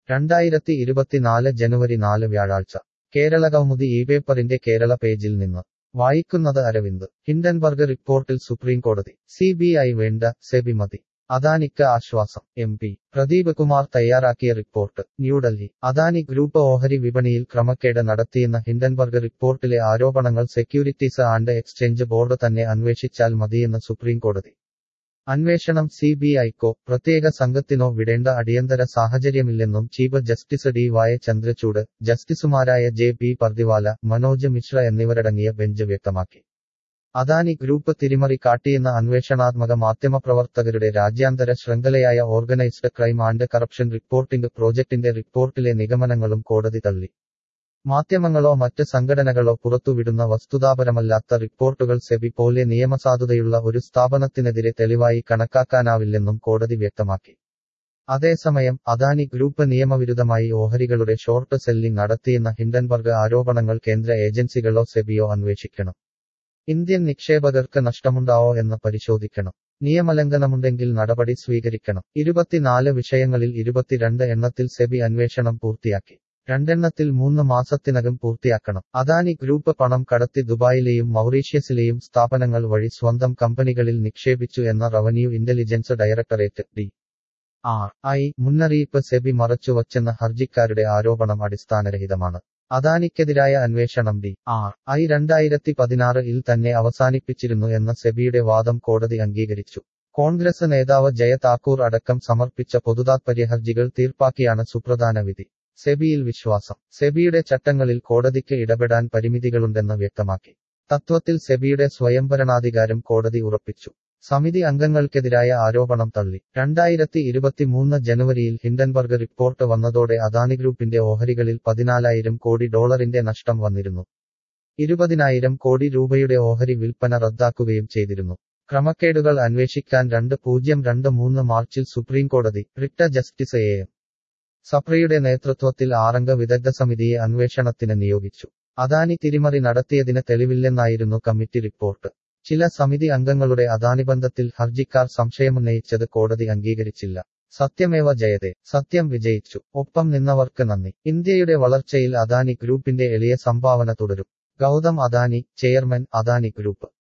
2024 ജനുവരി 4 വ്യാഴാഴ്ച കേരളകൗമുദി പേപ്പറിന്റെ കേരള പേജിൽ നിന്ന് വായിക്കുന്നത് അരവിന്ദ്. ഹിൻഡൻബർഗ് റിപ്പോർട്ടിൽ സുപ്രീംകോടതി. CBI വേണ്ട, സെബി മതി. അദാനിക്ക് ആശ്വാസം. MP പ്രദീപ് കുമാർ തയ്യാറാക്കിയ റിപ്പോർട്ട്. ന്യൂഡൽഹി. അദാനി ഗ്രൂപ്പ് ഓഹരി വിപണിയിൽ ക്രമക്കേട് നടത്തിയെന്ന ഹിൻഡൻബർഗ് റിപ്പോർട്ടിലെ ആരോപണങ്ങൾ സെക്യൂരിറ്റീസ് ആൻഡ് എക്സ്ചേഞ്ച് ബോർഡ് തന്നെ അന്വേഷിച്ചാൽ മതിയെന്ന് സുപ്രീംകോടതി. അന്വേഷണം CBIക്കോ പ്രത്യേക സംഘത്തിനോ വിടേണ്ട അടിയന്തര സാഹചര്യമില്ലെന്നും ചീഫ് ജസ്റ്റിസ് DY ചന്ദ്രചൂഡ്, ജസ്റ്റിസുമാരായ JP പർദിവാല, മനോജ് മിശ്ര എന്നിവരടങ്ങിയ ബെഞ്ച് വ്യക്തമാക്കി. അദാനി ഗ്രൂപ്പ് തിരിമറി കാട്ടിയെന്ന അന്വേഷണാത്മക മാധ്യമപ്രവർത്തകരുടെ രാജ്യാന്തര ശൃംഖലയായ organised crime and corruption reporting പ്രോജക്ടിന്റെ റിപ്പോർട്ടിലെ നിഗമനങ്ങളും കോടതി തള്ളി. മാധ്യമങ്ങളോ മറ്റ് സംഘടനകളോ പുറത്തുവിടുന്ന വസ്തുതാപരമല്ലാത്ത റിപ്പോർട്ടുകൾ സെബി പോലെ നിയമസാധുതയുള്ള ഒരു സ്ഥാപനത്തിനെതിരെ തെളിവായി കണക്കാക്കാനാവില്ലെന്നും കോടതി വ്യക്തമാക്കി. അതേസമയം അദാനി ഗ്രൂപ്പ് നിയമവിരുദ്ധമായി ഓഹരികളുടെ ഷോർട്ട് സെല്ലിംഗ് നടത്തിയെന്ന ഹിൻഡൻബർഗ് ആരോപണങ്ങൾ കേന്ദ്ര ഏജൻസികളോ സെബിയോ അന്വേഷിക്കണം. ഇന്ത്യൻ നിക്ഷേപകർക്ക് നഷ്ടമുണ്ടാവോ എന്ന് പരിശോധിക്കണം. നിയമലംഘനമുണ്ടെങ്കിൽ നടപടി സ്വീകരിക്കണം. 24 വിഷയങ്ങളിൽ 22 എണ്ണത്തിൽ സെബി അന്വേഷണം പൂർത്തിയാക്കി. 2 എണ്ണത്തിൽ 3 മാസത്തിനകം പൂർത്തിയാക്കണം. അദാനി ഗ്രൂപ്പ് പണം കടത്തി ദുബായിലെയും മൗറീഷ്യസിലെയും സ്ഥാപനങ്ങൾ വഴി സ്വന്തം കമ്പനികളിൽ നിക്ഷേപിച്ചു എന്ന റവന്യൂ ഇന്റലിജൻസ് ഡയറക്ടറേറ്റ് DRI മുന്നറിയിപ്പ് സെബി മറച്ചുവച്ചെന്ന ഹർജിക്കാരുടെ ആരോപണം അടിസ്ഥാനരഹിതമാണ്. അദാനിക്കെതിരായ അന്വേഷണം DRI 2016-ൽ തന്നെ അവസാനിപ്പിച്ചിരുന്നു എന്ന സെബിയുടെ വാദം കോടതി അംഗീകരിച്ചു. കോൺഗ്രസ് നേതാവ് ജയ താക്കൂർ അടക്കം സമർപ്പിച്ച പൊതുതാത്പര്യ ഹർജികൾ തീർപ്പാക്കിയാണ് സുപ്രധാന വിധി. സെബിയിൽ വിശ്വാസം. സെബിയുടെ ചട്ടങ്ങളിൽ കോടതിക്ക് ഇടപെടാൻ പരിമിതികളുണ്ടെന്ന് വ്യക്തമാക്കി. തത്വത്തിൽ സെബിയുടെ സ്വയംഭരണാധികാരം കോടതി ഉറപ്പിച്ചു. സമിതി അംഗങ്ങൾക്കെതിരായ ആരോപണം തള്ളി. 2023 ജനുവരിയിൽ ഹിൻഡൻബർഗ് റിപ്പോർട്ട് വന്നതോടെ അദാനി ഗ്രൂപ്പിന്റെ ഓഹരികളിൽ $14,000 കോടി നഷ്ടം വന്നിരുന്നു. 20,000 കോടി രൂപയുടെ ഓഹരി വിൽപ്പന റദ്ദാക്കുകയും ചെയ്തിരുന്നു. ക്രമക്കേടുകൾ അന്വേഷിക്കാൻ 2023 മാർച്ചിൽ സുപ്രീംകോടതി റിട്ട ജസ്റ്റിസ് AM സപ്രയുടെ നേതൃത്വത്തിൽ 6-അംഗ വിദഗ്ധ സമിതിയെ അന്വേഷണത്തിന് നിയോഗിച്ചു. അദാനി തിരിമറി നടത്തിയതിന് തെളിവില്ലെന്നായിരുന്നു കമ്മിറ്റി റിപ്പോർട്ട്. ചില സമിതി അംഗങ്ങളുടെ അദാനിബന്ധത്തിൽ ഹർജിക്കാർ സംശയമുന്നയിച്ചത് കോടതി അംഗീകരിച്ചില്ല. സത്യമേവ ജയതേ. സത്യം വിജയിച്ചു. ഒപ്പം നിന്നവർക്ക് നന്ദി. ഇന്ത്യയുടെ വളർച്ചയിൽ അദാനി ഗ്രൂപ്പിന്റെ എളിയ സംഭാവന തുടരും. Gautam Adani, chairman, Adani group.